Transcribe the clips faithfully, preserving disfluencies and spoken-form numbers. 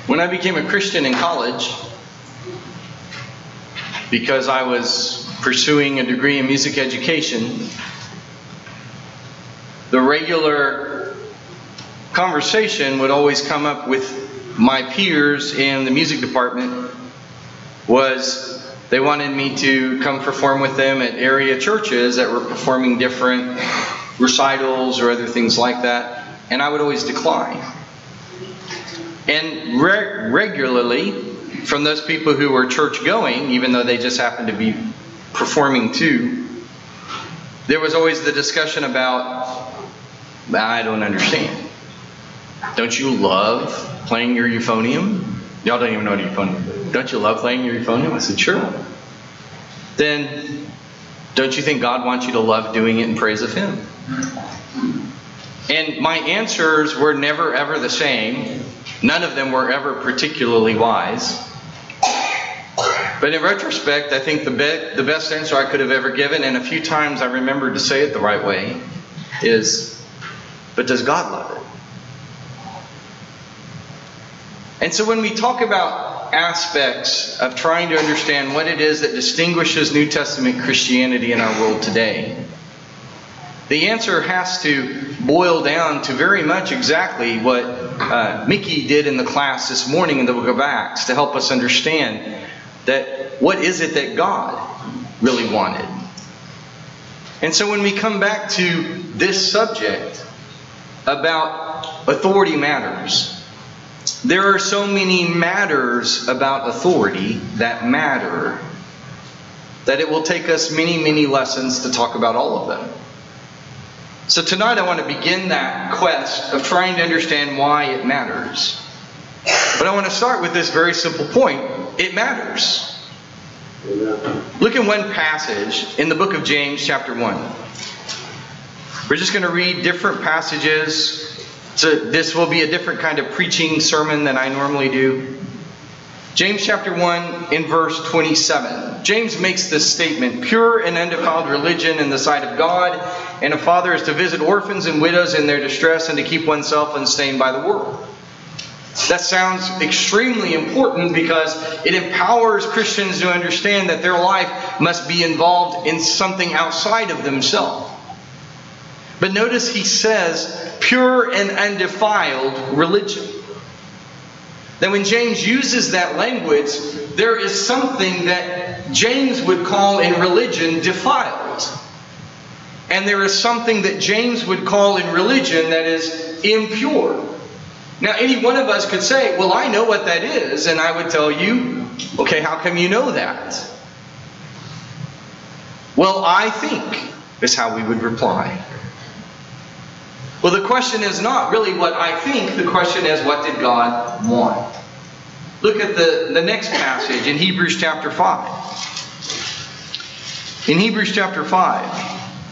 When I became a Christian in college, because I was pursuing a degree in music education, the regular conversation would always come up with my peers in the music department was they wanted me to come perform with them at area churches that were performing different recitals or other things like that, and I would always decline. And re- regularly, from those people who were church going, even though they just happened to be performing too, there was always the discussion about, I don't understand. Don't you love playing your euphonium? Y'all don't even know what a euphonium is. Don't you love playing your euphonium? I said, sure. Then, don't you think God wants you to love doing it in praise of Him? And my answers were never ever the same. None of them were ever particularly wise. But in retrospect, I think the, be- the best answer I could have ever given, and a few times I remembered to say it the right way, is, but does God love it? And so when we talk about aspects of trying to understand what it is that distinguishes New Testament Christianity in our world today, the answer has to boil down to very much exactly what uh, Mickey did in the class this morning in the book of Acts to help us understand that what is it that God really wanted. And so when we come back to this subject about authority matters, there are so many matters about authority that matter that it will take us many, many lessons to talk about all of them. So tonight I want to begin that quest of trying to understand why it matters. But I want to start with this very simple point. It matters. Look at one passage in the book of James chapter one. We're just going to read different passages. So this will be a different kind of preaching sermon than I normally do. James chapter one in verse twenty-seven. James makes this statement, pure and undefiled religion in the sight of God and a father is to visit orphans and widows in their distress and to keep oneself unstained by the world. That sounds extremely important because it empowers Christians to understand that their life must be involved in something outside of themselves. But notice he says, pure and undefiled religion. Then when James uses that language, there is something that James would call in religion defiled. And there is something that James would call in religion that is impure. Now, any one of us could say, well, I know what that is. And I would tell you, okay, how come you know that? Well, I think is how we would reply. Well, the question is not really what I think. The question is, what did God want? Look at the, the next passage in Hebrews chapter five. In Hebrews chapter five.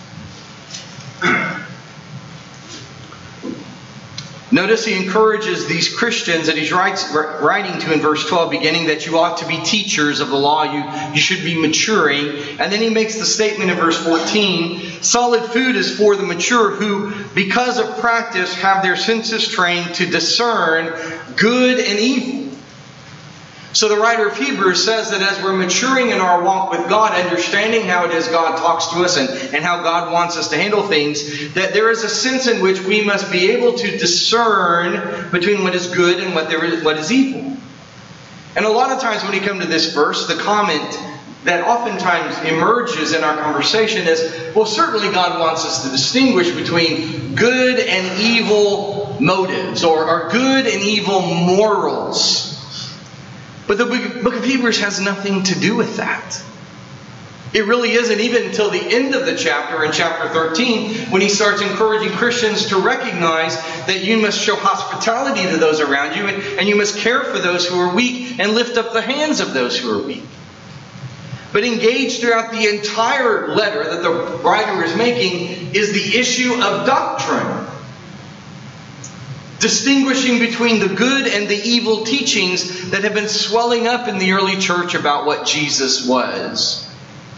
Notice he encourages these Christians that he's writes, writing to in verse twelve, beginning that you ought to be teachers of the law, you, you should be maturing. And then he makes the statement in verse fourteen, solid food is for the mature who, because of practice, have their senses trained to discern good and evil. So the writer of Hebrews says that as we're maturing in our walk with God, understanding how it is God talks to us and, and how God wants us to handle things, that there is a sense in which we must be able to discern between what is good and what there is, what is evil. And a lot of times when we come to this verse, the comment that oftentimes emerges in our conversation is, well, certainly God wants us to distinguish between good and evil motives or, or good and evil morals. But the book of Hebrews has nothing to do with that. It really isn't even until the end of the chapter, in chapter thirteen, when he starts encouraging Christians to recognize that you must show hospitality to those around you and, and you must care for those who are weak and lift up the hands of those who are weak. But engaged throughout the entire letter that the writer is making is the issue of doctrine. Distinguishing between the good and the evil teachings that have been swelling up in the early church about what Jesus was.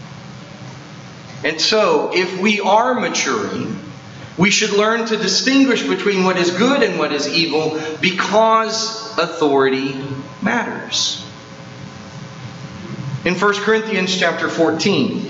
And so, if we are maturing, we should learn to distinguish between what is good and what is evil, because authority matters. In First Corinthians chapter fourteen,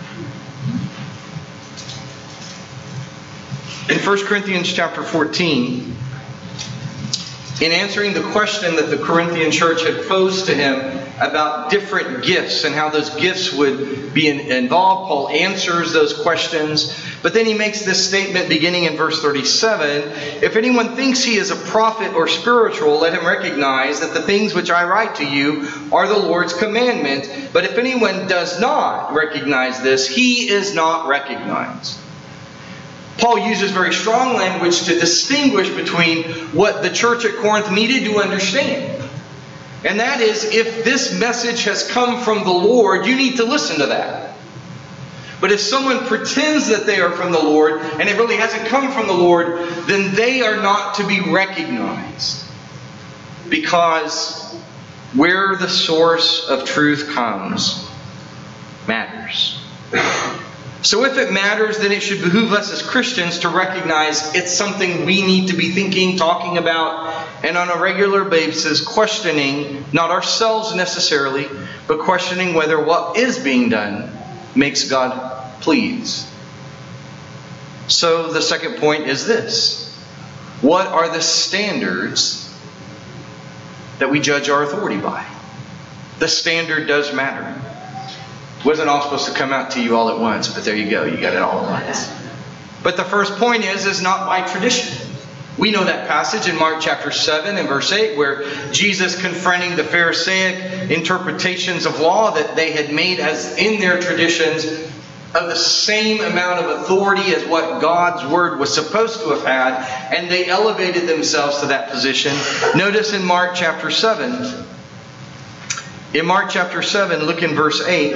in First Corinthians chapter fourteen, in answering the question that the Corinthian church had posed to him about different gifts and how those gifts would be in, involved, Paul answers those questions. But then he makes this statement beginning in verse thirty-seven. If anyone thinks he is a prophet or spiritual, let him recognize that the things which I write to you are the Lord's commandment. But if anyone does not recognize this, he is not recognized. Paul uses very strong language to distinguish between what the church at Corinth needed to understand. And that is, if this message has come from the Lord, you need to listen to that. But if someone pretends that they are from the Lord, and it really hasn't come from the Lord, then they are not to be recognized. Because where the source of truth comes matters. So if it matters, then it should behoove us as Christians to recognize it's something we need to be thinking, talking about, and on a regular basis questioning, not ourselves necessarily, but questioning whether what is being done makes God pleased. So the second point is this. What are the standards that we judge our authority by? The standard does matter. Wasn't all supposed to come out to you all at once, but there you go. You got it all at once. But the first point is, is not by tradition. We know that passage in Mark chapter seven and verse eight where Jesus confronting the Pharisaic interpretations of law that they had made as in their traditions of the same amount of authority as what God's Word was supposed to have had, and they elevated themselves to that position. Notice in Mark chapter seven. In Mark chapter seven, look in verse eight.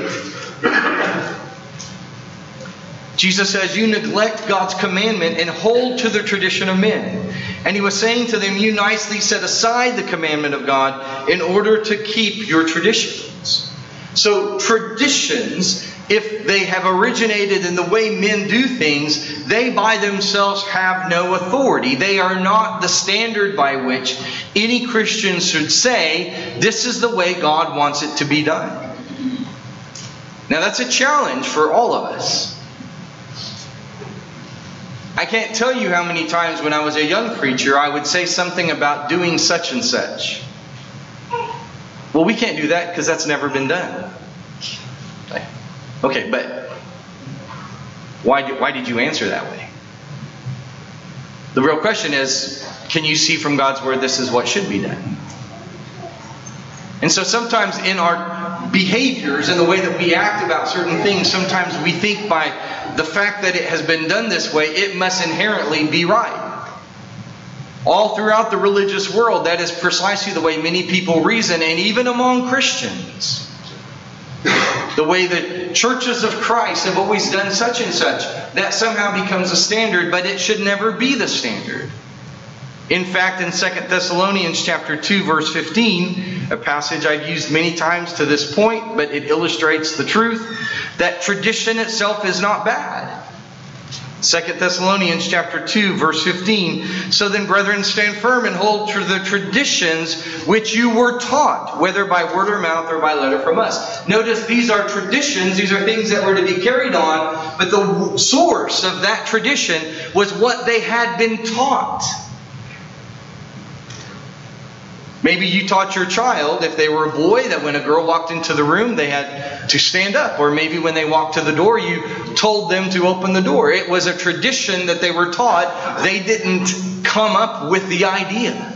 Jesus says, you neglect God's commandment and hold to the tradition of men. And He was saying to them, you nicely set aside the commandment of God in order to keep your traditions. So traditions, if they have originated in the way men do things, they by themselves have no authority. They are not the standard by which any Christian should say, this is the way God wants it to be done. Now that's a challenge for all of us. I can't tell you how many times when I was a young preacher, I would say something about doing such and such. Well, we can't do that because that's never been done. Okay, but why did, why did you answer that way? The real question is, can you see from God's Word this is what should be done? And so sometimes in our behaviors and the way that we act about certain things, sometimes we think by the fact that it has been done this way, it must inherently be right. All throughout the religious world, that is precisely the way many people reason, and even among Christians. The way that churches of Christ have always done such and such, that somehow becomes a standard, but it should never be the standard. In fact, in Second Thessalonians chapter two, verse fifteen, a passage I've used many times to this point, but it illustrates the truth, that tradition itself is not bad. Second Thessalonians chapter two, verse fifteen. So then, brethren, stand firm and hold to the traditions which you were taught, whether by word or mouth or by letter from us. Notice these are traditions. These are things that were to be carried on. But the source of that tradition was what they had been taught. Maybe you taught your child, if they were a boy, that when a girl walked into the room, they had to stand up. Or maybe when they walked to the door, you told them to open the door. It was a tradition that they were taught. They didn't come up with the idea.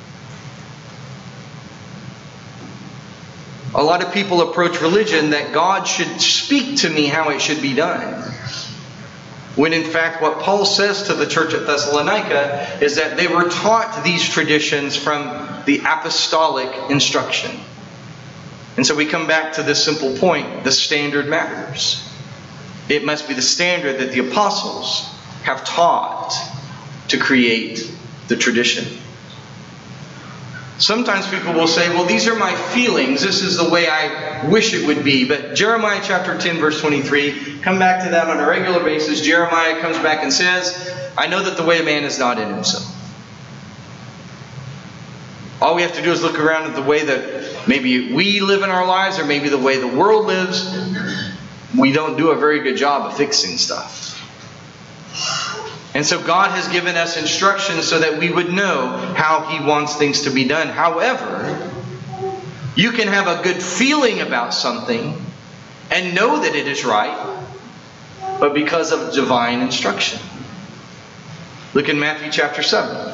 A lot of people approach religion that God should speak to me how it should be done. When in fact what Paul says to the church at Thessalonica is that they were taught these traditions from the apostolic instruction. And so we come back to this simple point. The standard matters. It must be the standard that the apostles have taught to create the tradition. Sometimes people will say, well, these are my feelings. This is the way I wish it would be. But Jeremiah chapter ten, verse twenty-three, come back to that on a regular basis. Jeremiah comes back and says, I know that the way of man is not in himself. All we have to do is look around at the way that maybe we live in our lives, or maybe the way the world lives. We don't do a very good job of fixing stuff. And so God has given us instructions so that we would know how He wants things to be done. However, you can have a good feeling about something and know that it is right, but because of divine instruction. Look in Matthew chapter seven.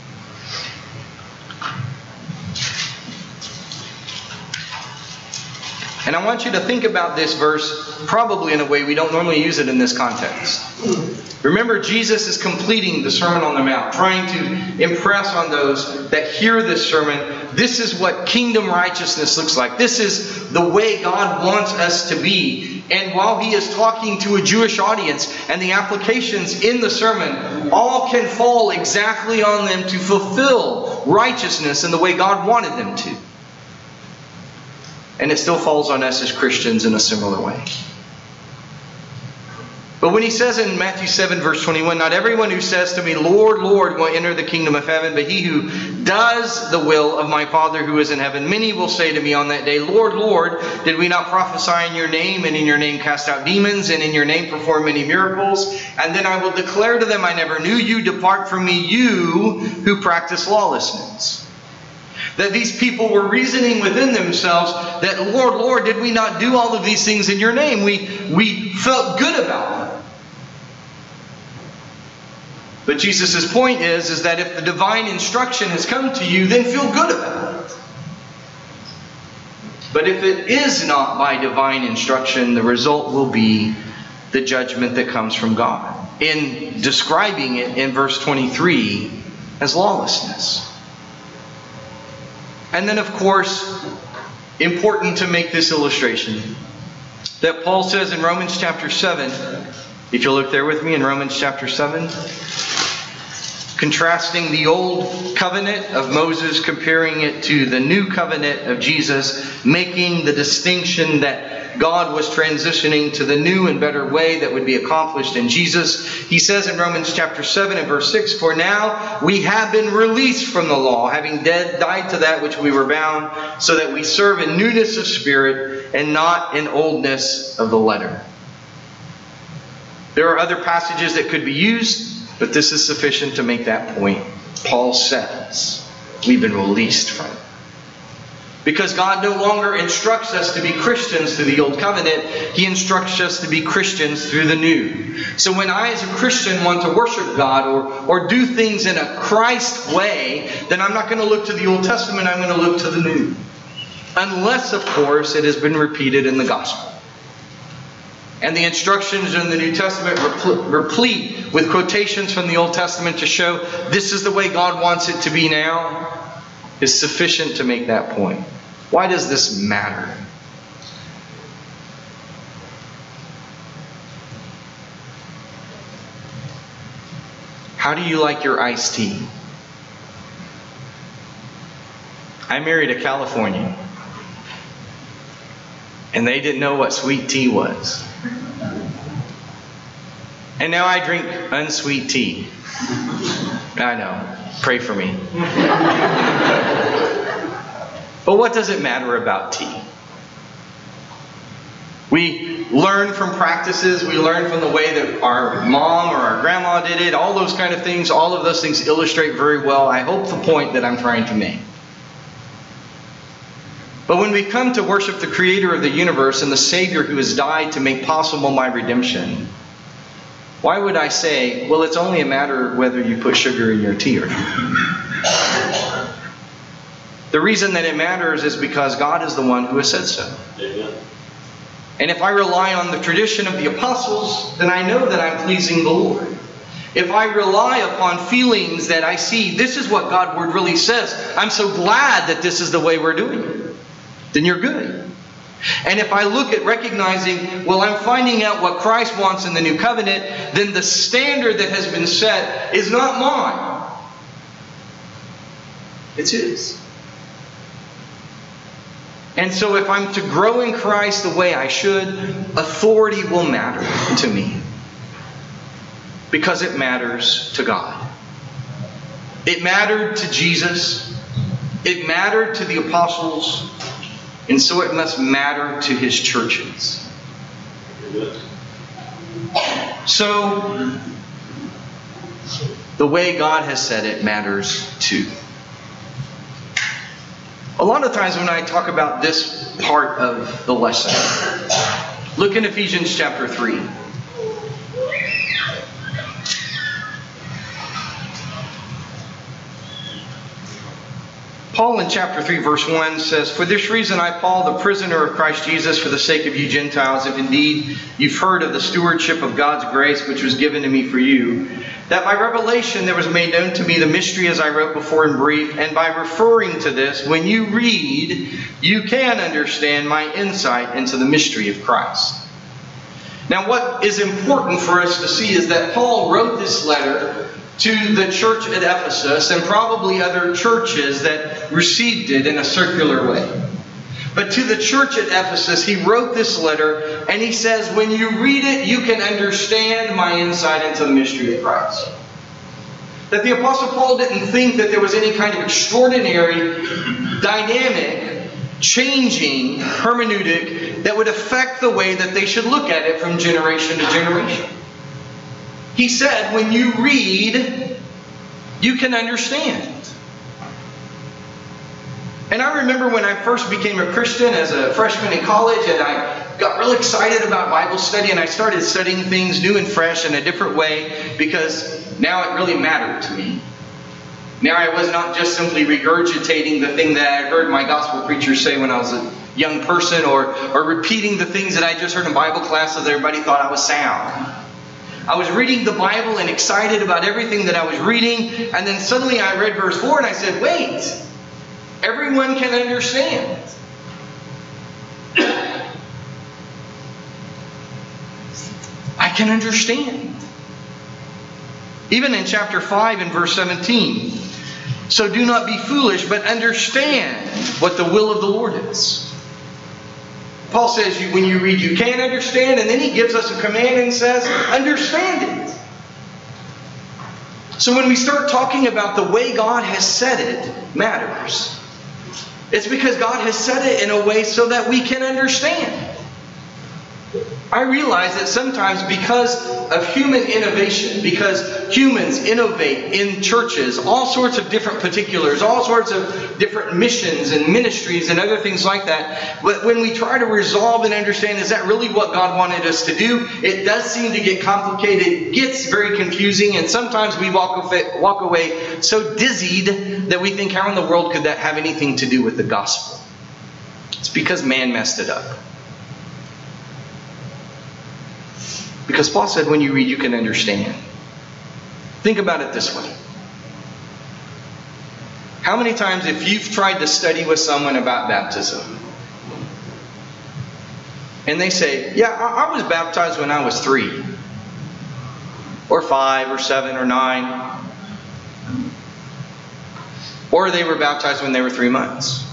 And I want you to think about this verse probably in a way we don't normally use it in this context. Remember, Jesus is completing the Sermon on the Mount, trying to impress on those that hear this sermon, this is what kingdom righteousness looks like. This is the way God wants us to be. And while He is talking to a Jewish audience, and the applications in the sermon all can fall exactly on them to fulfill righteousness in the way God wanted them to. And it still falls on us as Christians in a similar way. But when He says in Matthew seven verse twenty-one, not everyone who says to me, Lord, Lord, will enter the kingdom of heaven, but he who does the will of my Father who is in heaven. Many will say to me on that day, Lord, Lord, did we not prophesy in your name, and in your name cast out demons, and in your name perform many miracles? And then I will declare to them, I never knew you. Depart from me, you who practice lawlessness. That these people were reasoning within themselves that, Lord, Lord, did we not do all of these things in your name? We, we felt good about them. But Jesus' point is, is that if the divine instruction has come to you, then feel good about it. But if it is not by divine instruction, the result will be the judgment that comes from God. In describing it in verse twenty-three as lawlessness. And then, of course, important to make this illustration, that Paul says in Romans chapter seven, if you'll look there with me in Romans chapter seven, contrasting the old covenant of Moses, comparing it to the new covenant of Jesus, making the distinction that God was transitioning to the new and better way that would be accomplished in Jesus. He says in Romans chapter seven and verse six, for now we have been released from the law, having dead, died to that which we were bound, so that we serve in newness of spirit and not in oldness of the letter. There are other passages that could be used, but this is sufficient to make that point. Paul says we've been released from it. Because God no longer instructs us to be Christians through the Old Covenant. He instructs us to be Christians through the New. So when I as a Christian want to worship God or, or do things in a Christ way, then I'm not going to look to the Old Testament, I'm going to look to the New. Unless, of course, it has been repeated in the Gospel. And the instructions in the New Testament replete with quotations from the Old Testament to show this is the way God wants it to be now, is sufficient to make that point. Why does this matter? How do you like your iced tea? I married a Californian, and they didn't know what sweet tea was. And now I drink unsweet tea. I know. Pray for me. But what does it matter about tea? We learn from practices. We learn from the way that our mom or our grandma did it. All those kind of things. All of those things illustrate very well, I hope, the point that I'm trying to make. But when we come to worship the Creator of the universe and the Savior who has died to make possible my redemption, why would I say, well, it's only a matter of whether you put sugar in your tea or not? The reason that it matters is because God is the one who has said so. Amen. And if I rely on the tradition of the apostles, then I know that I'm pleasing the Lord. If I rely upon feelings that I see, this is what God's Word really says, I'm so glad that this is the way we're doing it, then you're good. And if I look at recognizing, well, I'm finding out what Christ wants in the new covenant, then the standard that has been set is not mine. It's His. And so if I'm to grow in Christ the way I should, authority will matter to me. Because it matters to God. It mattered to Jesus. It mattered to the apostles, and so it must matter to his churches. So, the way God has said it matters too. A lot of times when I talk about this part of the lesson, look in Ephesians chapter three. Paul in chapter three verse one says, "For this reason I, Paul, the prisoner of Christ Jesus, for the sake of you Gentiles, if indeed you've heard of the stewardship of God's grace which was given to me for you, that by revelation there was made known to me the mystery as I wrote before in brief, and by referring to this, when you read, you can understand my insight into the mystery of Christ." Now what is important for us to see is that Paul wrote this letter to the church at Ephesus and probably other churches that received it in a circular way. But to the church at Ephesus, he wrote this letter and he says, when you read it, you can understand my insight into the mystery of Christ. That the Apostle Paul didn't think that there was any kind of extraordinary, dynamic, changing hermeneutic that would affect the way that they should look at it from generation to generation. He said, when you read, you can understand. And I remember when I first became a Christian as a freshman in college, and I got really excited about Bible study, and I started studying things new and fresh in a different way because now it really mattered to me. Now I was not just simply regurgitating the thing that I heard my gospel preacher say when I was a young person, or, or repeating the things that I just heard in Bible class so that everybody thought I was sound. I was reading the Bible and excited about everything that I was reading, and then suddenly I read verse four and I said, wait, everyone can understand. I can understand. Even in chapter five and verse seventeen, so do not be foolish, but understand what the will of the Lord is. Paul says you, when you read, you can understand, and then he gives us a command and says, understand it. So when we start talking about the way God has said it matters. It's because God has said it in a way so that we can understand. I realize that sometimes because of human innovation, because humans innovate in churches, all sorts of different particulars, all sorts of different missions and ministries and other things like that, but when we try to resolve and understand, is that really what God wanted us to do? It does seem to get complicated, it gets very confusing, and sometimes we walk away, walk away so dizzied that we think, how in the world could that have anything to do with the gospel? It's because man messed it up. Because Paul said, when you read, you can understand. Think about it this way. How many times, if you've tried to study with someone about baptism, and they say, yeah, I, I was baptized when I was three, or five, or seven, or nine, or they were baptized when they were three months.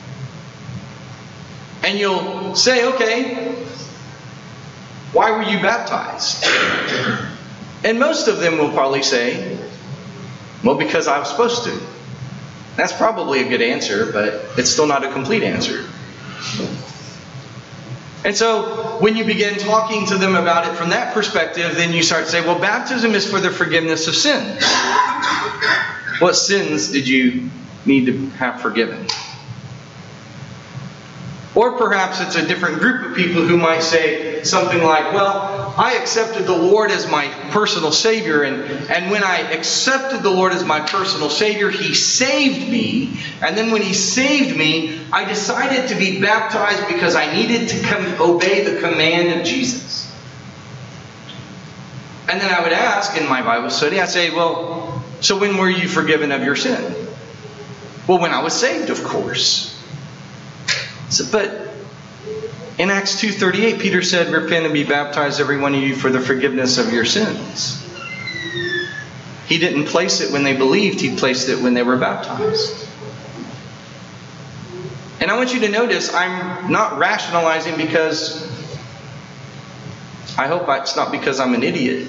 And you'll say, okay, why were you baptized? And most of them will probably say, well, because I was supposed to. That's probably a good answer, but it's still not a complete answer. And so when you begin talking to them about it from that perspective, then you start to say, well, baptism is for the forgiveness of sins. What sins did you need to have forgiven? Or perhaps it's a different group of people who might say something like, well, I accepted the Lord as my personal Savior, and, and when I accepted the Lord as my personal Savior, He saved me. And then when He saved me, I decided to be baptized because I needed to come, obey the command of Jesus. And then I would ask in my Bible study, I'd say, well, so when were you forgiven of your sin? Well, when I was saved, of course. So, but in Acts two thirty-eight, Peter said, repent and be baptized, every one of you, for the forgiveness of your sins. He didn't place it when they believed. He placed it when they were baptized. And I want you to notice, I'm not rationalizing because, I hope it's not because I'm an idiot.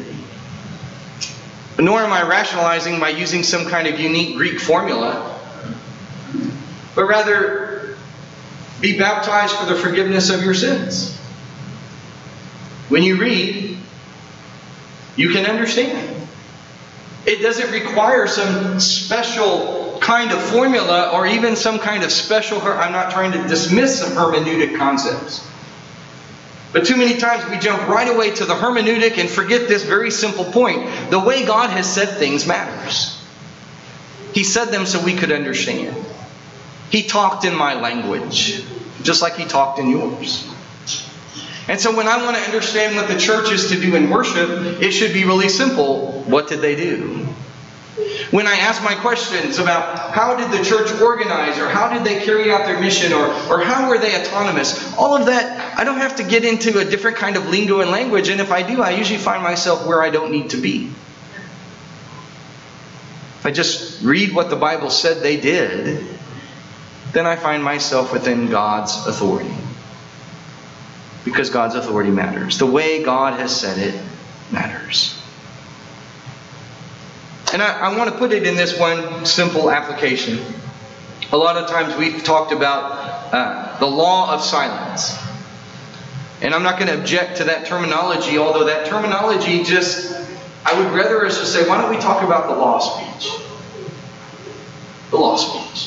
Nor am I rationalizing by using some kind of unique Greek formula. but rather be baptized for the forgiveness of your sins. When you read, you can understand. It doesn't require some special kind of formula or even some kind of special... I'm not trying to dismiss some hermeneutic concepts. But too many times we jump right away to the hermeneutic and forget this very simple point. The way God has said things matters. He said them so we could understand. He talked in my language, just like He talked in yours. And so when I want to understand what the church is to do in worship, it should be really simple. What did they do? When I ask my questions about how did the church organize, or how did they carry out their mission, or, or how were they autonomous, all of that, I don't have to get into a different kind of lingo and language. And if I do, I usually find myself where I don't need to be. If I just read what the Bible said they did, then I find myself within God's authority. Because God's authority matters. The way God has said it matters. And I, I want to put it in this one simple application. A lot of times we've talked about uh, the law of silence. And I'm not going to object to that terminology, although that terminology just, I would rather us just say, why don't we talk about the law of speech? The law of speech.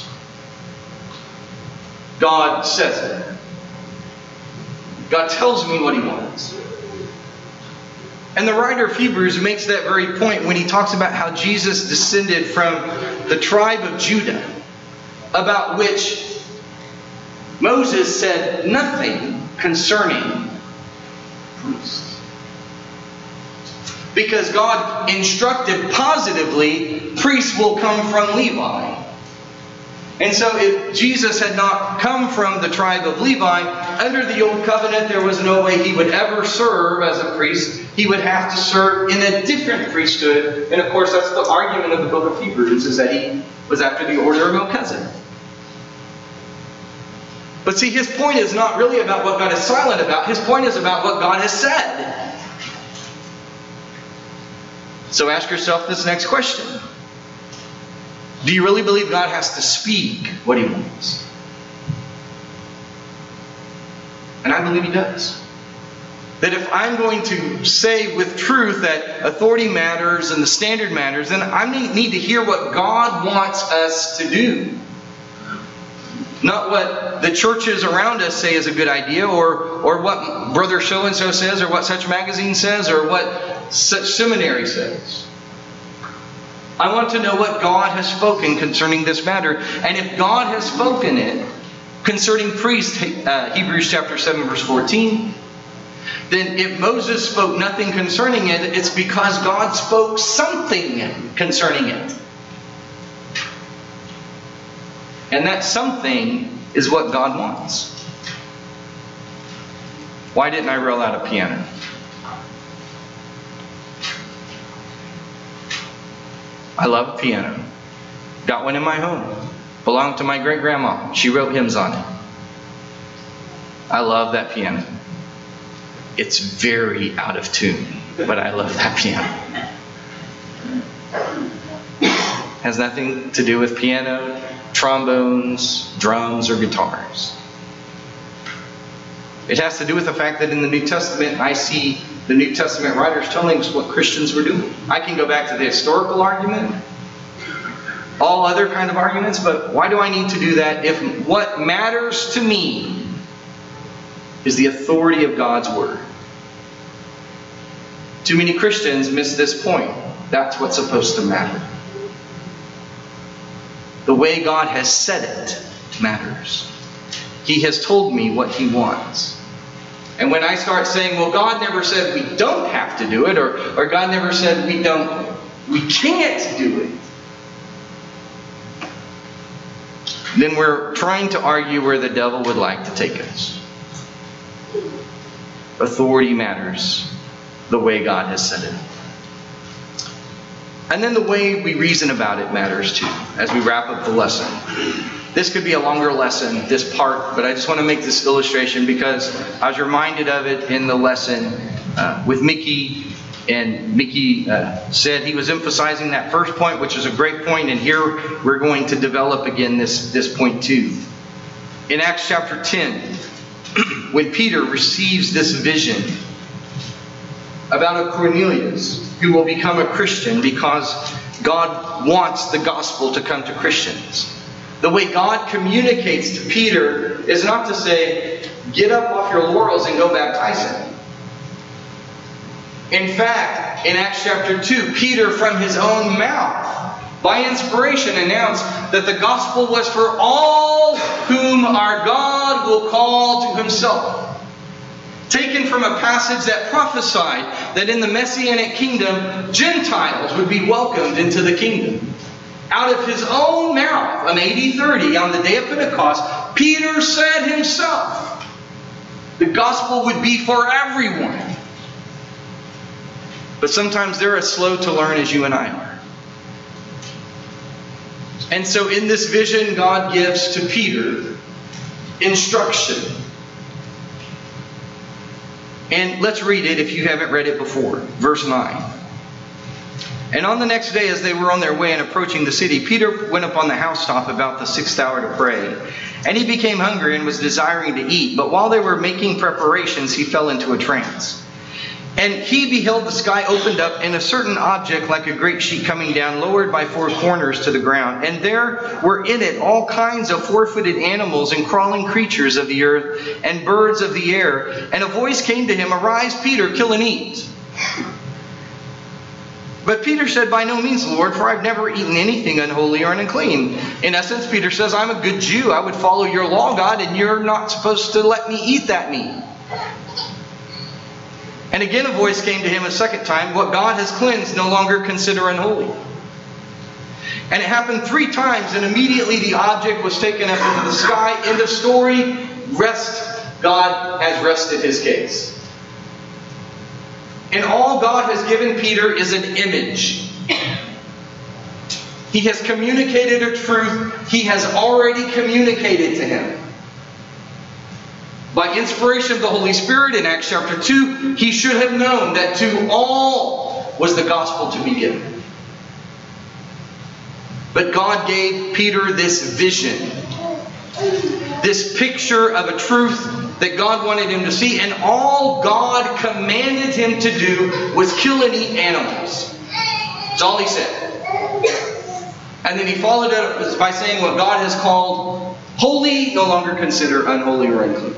God says it. God tells me what He wants. And the writer of Hebrews makes that very point when he talks about how Jesus descended from the tribe of Judah, about which Moses said nothing concerning priests. Because God instructed positively, priests will come from Levi. And so if Jesus had not come from the tribe of Levi, under the Old Covenant there was no way He would ever serve as a priest. He would have to serve in a different priesthood. And of course that's the argument of the book of Hebrews, is that He was after the order of Melchizedek. But see, his point is not really about what God is silent about. His point is about what God has said. So ask yourself this next question. Do you really believe God has to speak what He wants? And I believe He does. That if I'm going to say with truth that authority matters and the standard matters, then I need to hear what God wants us to do. Not what the churches around us say is a good idea, or, or what brother so-and-so says, or what such magazine says, or what such seminary says. I want to know what God has spoken concerning this matter. And if God has spoken it concerning priests, uh, Hebrews chapter seven verse fourteen, then if Moses spoke nothing concerning it, it's because God spoke something concerning it. And that something is what God wants. Why didn't I roll out a piano? I love a piano. Got one in my home. Belonged to my great-grandma. She wrote hymns on it. I love that piano. It's very out of tune, but I love that piano. Has nothing to do with piano, trombones, drums, or guitars. It has to do with the fact that in the New Testament, I see the New Testament writers telling us what Christians were doing. I can go back to the historical argument, all other kind of arguments, but why do I need to do that if what matters to me is the authority of God's Word? Too many Christians miss this point. That's what's supposed to matter. The way God has said it matters. He has told me what He wants. And when I start saying, well, God never said we don't have to do it, or, or God never said we don't, we can't do it, then we're trying to argue where the devil would like to take us. Authority matters the way God has said it. And then the way we reason about it matters too, as we wrap up the lesson. This could be a longer lesson, this part, but I just want to make this illustration because I was reminded of it in the lesson uh, with Mickey And Mickey uh, said he was emphasizing that first point, which is a great point, and here we're going to develop again this, this point too. In Acts chapter ten, when Peter receives this vision about a Cornelius who will become a Christian because God wants the gospel to come to Christians. The way God communicates to Peter is not to say, get up off your laurels and go baptize him. In fact, in Acts chapter two, Peter from his own mouth, by inspiration, announced that the gospel was for all whom our God will call to himself. Taken from a passage that prophesied that in the Messianic kingdom, Gentiles would be welcomed into the kingdom. Out of his own mouth, on A D thirty, on the day of Pentecost, Peter said himself, the gospel would be for everyone. But sometimes they're as slow to learn as you and I are. And so in this vision, God gives to Peter instruction. And let's read it if you haven't read it before. Verse nine. And on the next day, as they were on their way and approaching the city, Peter went up on the housetop about the sixth hour to pray. And he became hungry and was desiring to eat. But while they were making preparations, he fell into a trance. And he beheld the sky opened up, and a certain object like a great sheet coming down, lowered by four corners to the ground. And there were in it all kinds of four-footed animals and crawling creatures of the earth and birds of the air. And a voice came to him, "Arise, Peter, kill and eat." But Peter said, "By no means, Lord, for I've never eaten anything unholy or unclean." In essence, Peter says, I'm a good Jew. I would follow your law, God, and you're not supposed to let me eat that meat. And again a voice came to him a second time, "What God has cleansed, no longer consider unholy." And it happened three times, and immediately the object was taken up into the sky. End of story. Rest. God has rested his case. And all God has given Peter is an image. He has communicated a truth he has already communicated to him. By inspiration of the Holy Spirit in Acts chapter two, he should have known that to all was the gospel to be given. But God gave Peter this vision, this picture of a truth that God wanted him to see, and all God commanded him to do was kill and eat animals. That's all he said. And then he followed it up by saying what God has called holy, no longer consider unholy or unclean.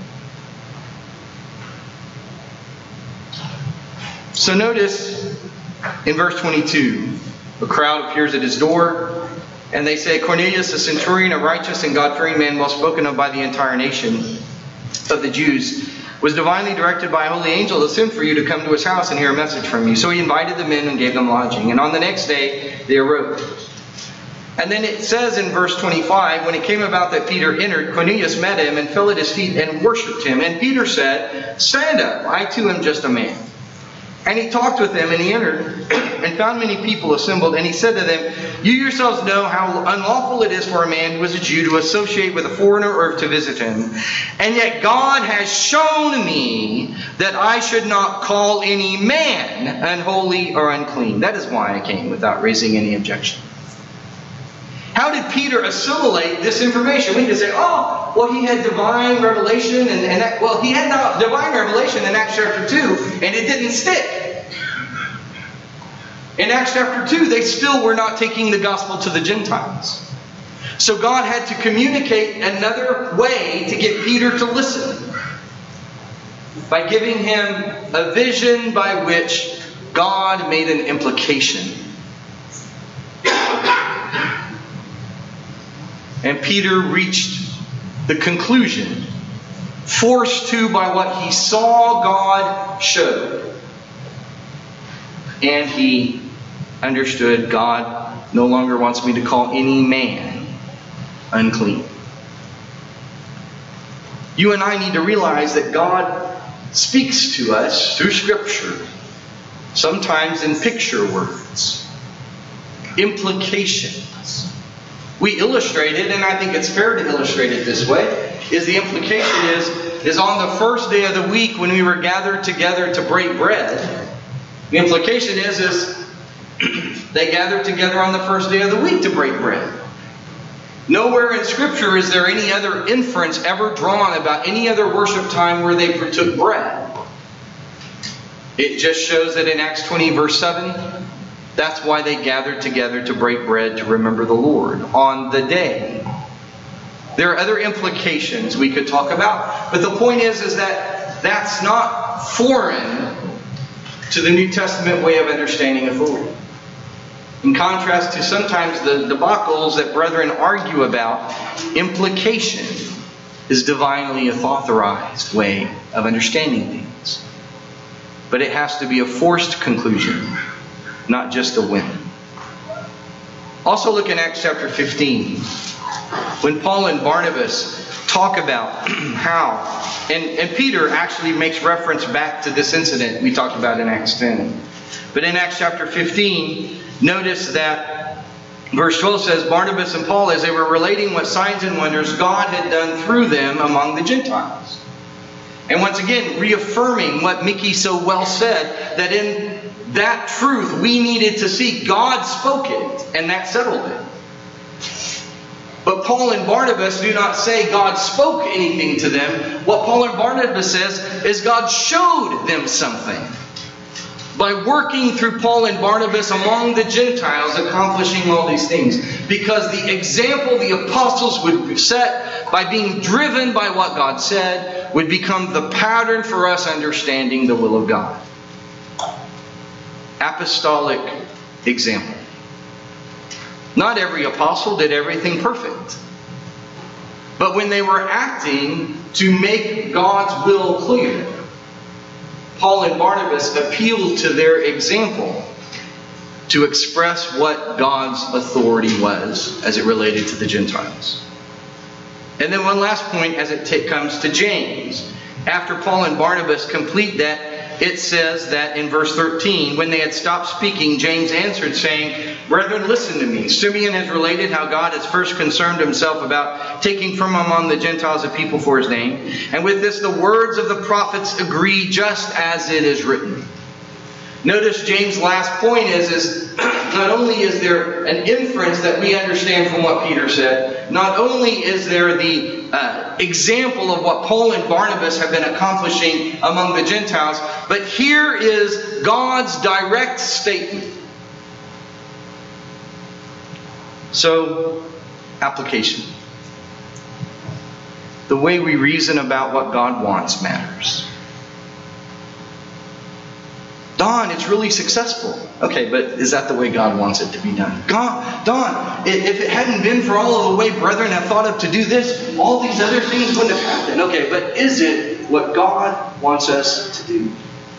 So notice in verse twenty-two, a crowd appears at his door, and they say, "Cornelius, a centurion, a righteous and God-fearing man, well spoken of by the entire nation of the Jews, was divinely directed by a holy angel to send for you to come to his house and hear a message from you." So he invited them in and gave them lodging. And on the next day they arose. And then it says in verse twenty-five, when it came about that Peter entered, Cornelius met him and fell at his feet and worshipped him. And Peter said, "Stand up, I too am just a man." And he talked with them, and he entered and found many people assembled. And he said to them, "You yourselves know how unlawful it is for a man who is a Jew to associate with a foreigner or to visit him. And yet God has shown me that I should not call any man unholy or unclean. That is why I came, without raising any objection." How did Peter assimilate this information? We could say, oh, well, he had divine revelation, and, and that, well, he had not divine revelation in Acts chapter two, and it didn't stick. In Acts chapter two, they still were not taking the gospel to the Gentiles. So God had to communicate another way to get Peter to listen, by giving him a vision by which God made an implication. And Peter reached the conclusion, forced to by what he saw God showed. And he understood God no longer wants me to call any man unclean. You and I need to realize that God speaks to us through Scripture, sometimes in picture words, implications. We illustrate it, and I think it's fair to illustrate it this way, is the implication is, is on the first day of the week when we were gathered together to break bread, The implication is, is they gathered together on the first day of the week to break bread. Nowhere in Scripture is there any other inference ever drawn about any other worship time where they partook bread. It just shows that in Acts twenty verse seven, that's why they gathered together to break bread to remember the Lord on the day. There are other implications we could talk about, but the point is, is that that's not foreign to the New Testament way of understanding authority. In contrast to sometimes the debacles that brethren argue about, implication is divinely authorized way of understanding things. But it has to be a forced conclusion, not just a whim. Also look in Acts chapter fifteen. When Paul and Barnabas talk about how, and, and Peter actually makes reference back to this incident we talked about in Acts ten. But in Acts chapter fifteen, notice that verse twelve says, Barnabas and Paul, as they were relating what signs and wonders God had done through them among the Gentiles. And once again, reaffirming what Mickey so well said, that in that truth we needed to see God spoke it, and that settled it. But Paul and Barnabas do not say God spoke anything to them. What Paul and Barnabas says is God showed them something. By working through Paul and Barnabas among the Gentiles, accomplishing all these things. Because the example the apostles would set by being driven by what God said would become the pattern for us understanding the will of God. Apostolic example. Not every apostle did everything perfect. But when they were acting to make God's will clear, Paul and Barnabas appealed to their example to express what God's authority was as it related to the Gentiles. And then one last point as it t- comes to James. After Paul and Barnabas complete that, it says that in verse thirteen, when they had stopped speaking, James answered, saying, Brethren, listen to me. Simeon has related how God has first concerned himself about taking from among the Gentiles a people for his name. And with this, the words of the prophets agree, just as it is written. Notice James' last point is, is not only is there an inference that we understand from what Peter said, not only is there the uh, example of what Paul and Barnabas have been accomplishing among the Gentiles, but here is God's direct statement. So, application. The way we reason about what God wants matters. Don, it's really successful. Okay, but is that the way God wants it to be done? God, Don, if it hadn't been for all of the way brethren have thought of to do this, all these other things wouldn't have happened. Okay, but is it what God wants us to do?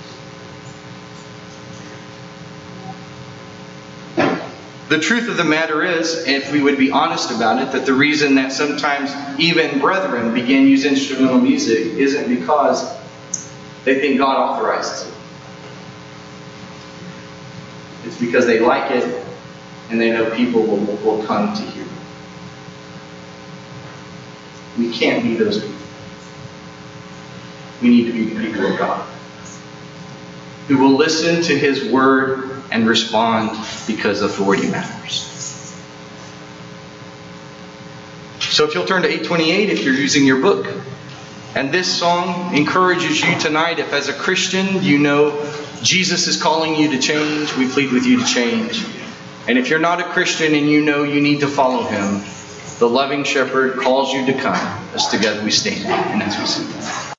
The truth of the matter is, if we would be honest about it, that the reason that sometimes even brethren begin to use instrumental music isn't because they think God authorizes it. It's because they like it and they know people will, will come to hear it. We can't be those people. We need to be the people of God, who will listen to His Word and respond because authority matters. So if you'll turn to eight twenty-eight if you're using your book. And this song encourages you tonight, if as a Christian you know Jesus is calling you to change, we plead with you to change. And if you're not a Christian and you know you need to follow Him, the loving shepherd calls you to come as together we stand and as we sing.